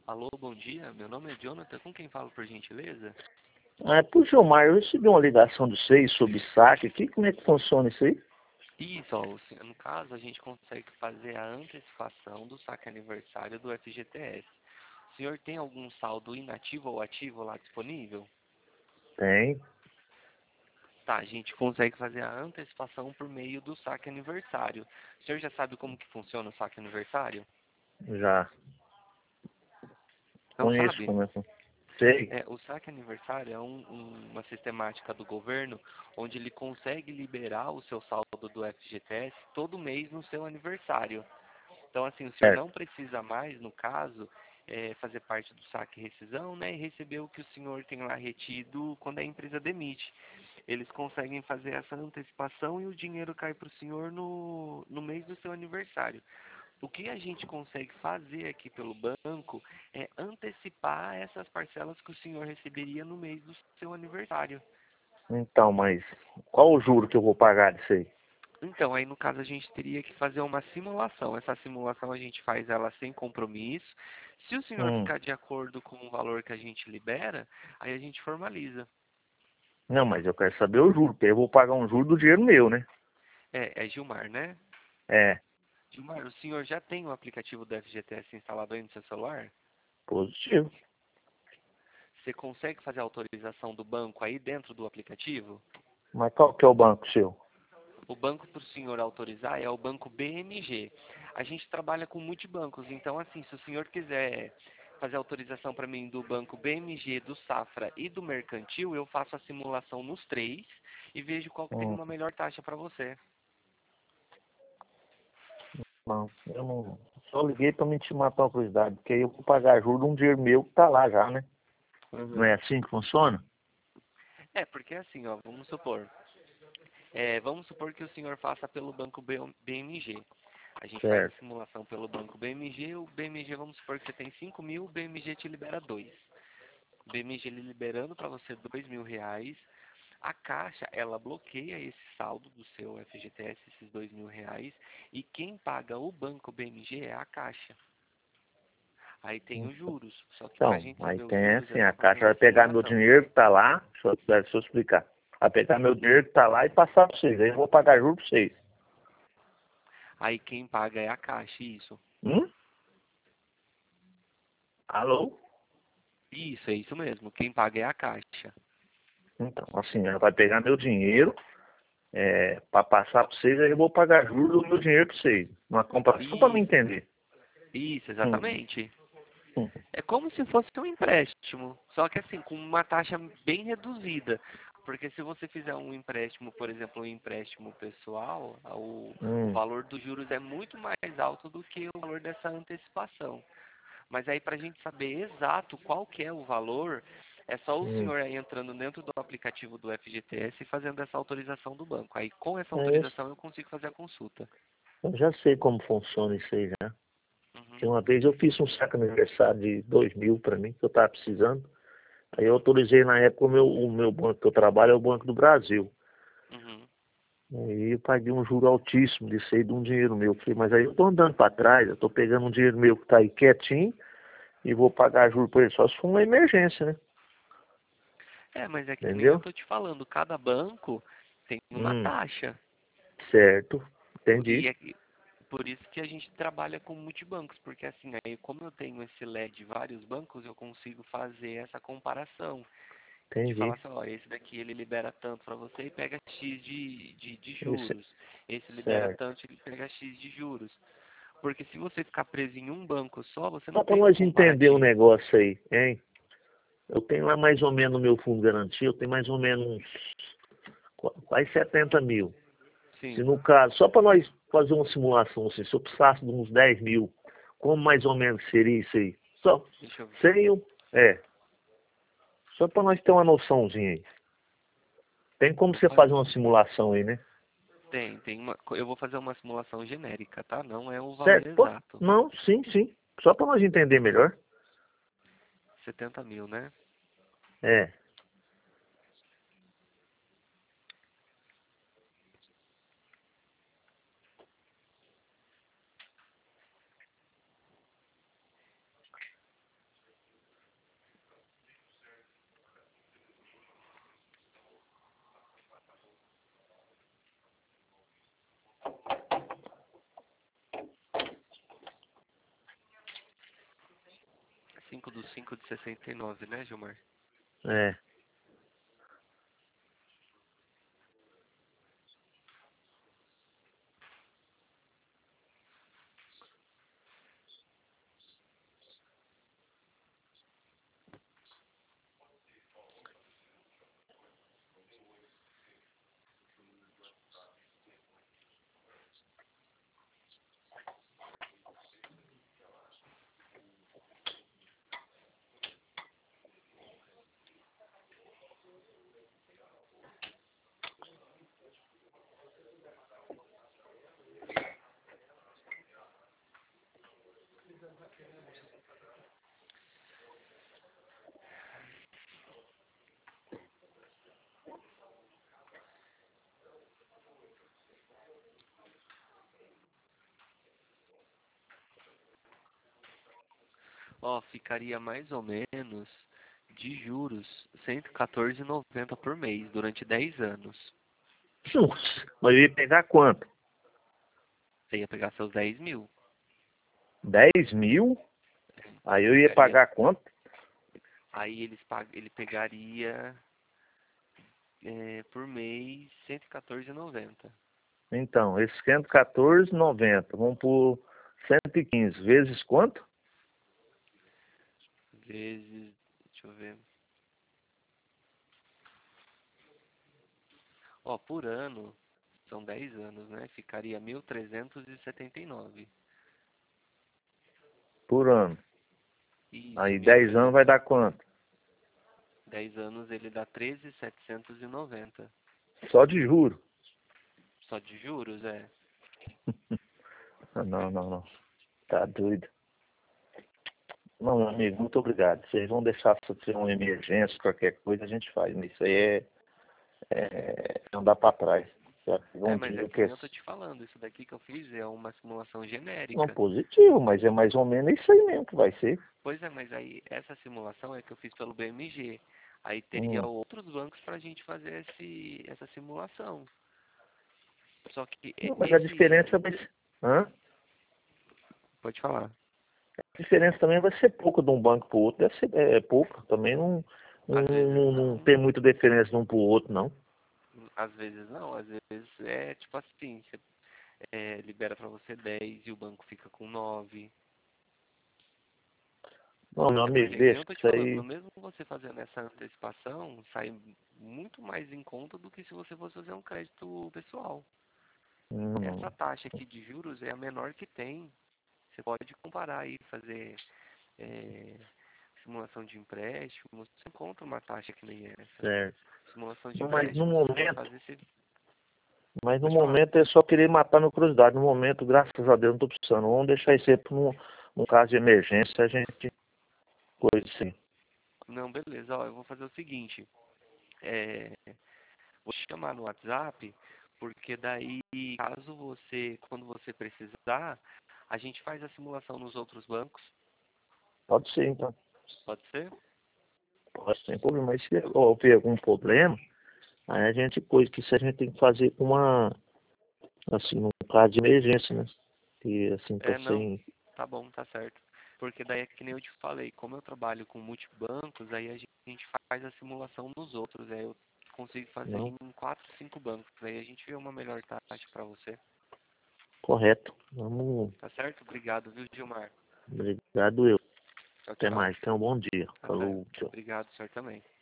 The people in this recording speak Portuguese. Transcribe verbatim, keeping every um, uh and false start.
Alô, bom dia. Meu nome é Jonathan. Com quem falo, por gentileza? Ah, por Gilmar, eu recebi uma ligação de vocês sobre saque aqui. Como é que funciona isso aí? Isso, ó, o sen- no caso, a gente consegue fazer a antecipação do saque aniversário do F G T S. O senhor tem algum saldo inativo ou ativo lá disponível? Tem, Tá, a gente consegue fazer a antecipação por meio do saque aniversário. O senhor já sabe como que funciona o saque aniversário? já. Não Conheço sabe? como é que... Sei. É, o saque aniversário é um- um- uma sistemática do governo onde ele consegue liberar o seu saldo do F G T S todo mês no seu aniversário. Então, assim, o senhor não Certo. precisa mais, no caso, eh, fazer parte do saque e rescisão, né, e receber o que o senhor tem lá retido quando a empresa demite. Eles conseguem fazer essa antecipação e o dinheiro cai para o senhor no, no mês do seu aniversário. O que a gente consegue fazer aqui pelo banco é antecipar essas parcelas que o senhor receberia no mês do seu aniversário. Então, mas qual o juro que eu vou pagar disso aí? Então, aí no caso a gente teria que fazer uma simulação. Essa simulação a gente faz ela sem compromisso. Se o senhor Hum. ficar de acordo com o valor que a gente libera, aí a gente formaliza. Não, mas eu quero saber o juro, porque eu vou pagar um juro do dinheiro meu, né? É, é Gilmar, né? É, Gilmar, o senhor já tem o aplicativo do F G T S instalado aí no seu celular? positivo. Você consegue fazer a autorização do banco aí dentro do aplicativo? Mas qual que é o banco seu? O banco para o senhor autorizar é o banco B M G. A gente trabalha com multibancos, então assim, se o senhor quiser fazer autorização para mim do banco B M G, do Safra e do Mercantil, eu faço a simulação nos três e vejo qual que tem Hum, uma melhor taxa para você. não, eu não... Só liguei pra me intimar uma curiosidade, porque aí eu vou pagar juro de um dinheiro meu que tá lá já, né? Não é Uhum. assim que funciona? É, porque assim, ó, vamos supor, é, vamos supor que o senhor faça pelo banco B M G. A gente faz a Certo. simulação pelo banco B M G, o B M G, vamos supor que você tem cinco mil, o B M G te libera dois. O B M G ele liberando para você dois mil reais, a Caixa, ela bloqueia esse saldo do seu F G T S, esses dois mil reais, e quem paga o banco B M G é a Caixa. Aí tem os juros, só que para a Então, gente aí saber os tem juros é assim, só a Caixa fazendo vai a pegar meu simulação. dinheiro que tá lá, deixa eu, deixa eu explicar. Vai pegar meu dinheiro que tá lá e passar pra vocês. Aí eu vou pagar juros pra vocês. Aí quem paga é a Caixa, isso. Hum? Alô? Isso, é isso mesmo, quem paga é a Caixa. Então, assim, ela vai pegar meu dinheiro é, para passar pra vocês, aí eu vou pagar juros do meu dinheiro pra vocês. Uma compra só pra me Isso, entender. isso, Hum, exatamente. hum, É como se fosse um empréstimo, só que assim, com uma taxa bem reduzida. Porque se você fizer um empréstimo, por exemplo, um empréstimo pessoal, o, o hum, valor dos juros é muito mais alto do que o valor dessa antecipação. Mas aí para a gente saber exato qual que é o valor, é só o hum. senhor aí entrando dentro do aplicativo do F G T S e fazendo essa autorização do banco. Aí com essa É isso. autorização eu consigo fazer a consulta. Eu já sei como funciona isso aí já. Que Uhum, uma vez eu fiz um saco aniversário de dois mil pra mim, que eu tava precisando. Aí eu autorizei na época o meu, o meu banco que eu trabalho é o Banco do Brasil. uhum. Aí eu paguei um juro altíssimo disso aí de um dinheiro meu. Falei, mas aí eu tô andando para trás, eu tô pegando um dinheiro meu que tá aí quietinho e vou pagar juro por ele só se for uma emergência, né? É, mas é que nem eu Entendeu? tô te falando, cada banco tem uma Hum, taxa. certo. E Entendi. é que- por isso que a gente trabalha com multibancos, porque assim, aí como eu tenho esse L E D de vários bancos, eu consigo fazer essa comparação. De falar Entendi. assim, ó, esse daqui ele libera tanto para você e pega X de, de, de Isso, juros. Esse libera certo. tanto e ele pega X de juros. Porque se você ficar preso em um banco só, você Só não para tem um nós entender o comparativo. negócio aí, hein? Eu tenho lá mais ou menos o meu fundo de garantia, eu tenho mais ou menos uns qu- quase setenta mil. Se Sim, no caso, só para nós fazer uma simulação, assim, se eu precisasse de uns dez mil, como mais ou menos seria isso aí? Só, deixa eu ver. sem o, é, só para nós ter uma noçãozinha aí. Tem como você Olha, fazer uma simulação aí, né? tem, tem uma. Eu vou fazer uma simulação genérica, tá? Não é o valor Certo? Pô, exato. não, sim, sim. Só para nós entender melhor. Setenta mil, né? É. tempo do cinco de sessenta e nove, né, Gilmar? É. Ó, ficaria mais ou menos de juros cento e quatorze reais e noventa centavos por mês durante dez anos. Nossa, mas eu ia pegar quanto? Você ia pegar seus dez mil. dez mil? Aí eu ia Pegaria, pagar quanto? aí eles pag, ele pegaria é, por mês cento e quatorze reais e noventa centavos. Então, esse cento e quatorze reais e noventa centavos, vamos por cento e quinze, vezes quanto? Vezes, deixa eu ver. Ó, por ano, são dez anos, né? Ficaria mil trezentos e setenta e nove. Por ano. Isso, Aí dez anos mil e trezentos. vai dar quanto? dez anos ele dá treze mil setecentos e noventa. Só de juro. Só de juros, é. Ah, não, não, não. Tá doido. Não, meu amigo, muito obrigado. Vocês vão deixar se ter uma emergência, qualquer coisa, a gente faz. Isso aí é, é não dá pra trás. Já pegou É, um mas é dinheiro que que é nem eu tô te falando, isso daqui que eu fiz é uma simulação não genérica. positivo, mas é mais ou menos isso aí mesmo que vai ser. Pois é, mas aí essa simulação é que eu fiz pelo B M G. Aí teria Hum. outros bancos pra gente fazer esse, essa simulação. Só que e- Não, mas a diferença esse. vai ser. Hã? Pode falar. A diferença também vai ser pouco de um banco para o outro. Deve ser é, pouco. Também não, não, Às vezes não, não não. tem muita diferença de um para o outro, não. Às vezes não. Às vezes é tipo assim, você é, libera pra você dez e o banco fica com nove. Não, meu É amigo, porque, que nem deixa eu tô te isso falando, aí. no mesmo você fazendo essa antecipação, sai muito mais em conta do que se você fosse fazer um crédito pessoal. Não, Essa não. taxa aqui de juros é a menor que tem. Você pode comparar aí, fazer é, simulação de empréstimo, você encontra uma taxa que nem essa. Certo. Simulação de Não, mas no empréstimo, se você for momento, fazer, você mas no pode falar. momento é só querer matar minha curiosidade. No momento, graças a Deus, não tô precisando. Vamos deixar isso aí para um, um caso de emergência, a gente coisa assim. Não, beleza, ó, eu vou fazer o seguinte, é, vou te chamar no WhatsApp, porque daí, caso você, quando você precisar, a gente faz a simulação nos outros bancos, Pode ser, então. pode ser? Pode sem problema. Mas se houver algum problema, aí a gente, coisa que isso a gente tem que fazer com uma, assim, num caso de emergência, né? E assim, tô É, não, sem. tá bom, tá certo. Porque daí é que nem eu te falei, como eu trabalho com multibancos, aí a gente faz a simulação nos outros, aí eu consigo fazer Não, em quatro, cinco bancos, aí a gente vê uma melhor taxa para você, correto. Vamos. tá certo? Obrigado, viu, Gilmar? Obrigado eu. Tchau, Até tchau. mais. Tenha um bom dia. Até. Falou, tchau. Obrigado, senhor também.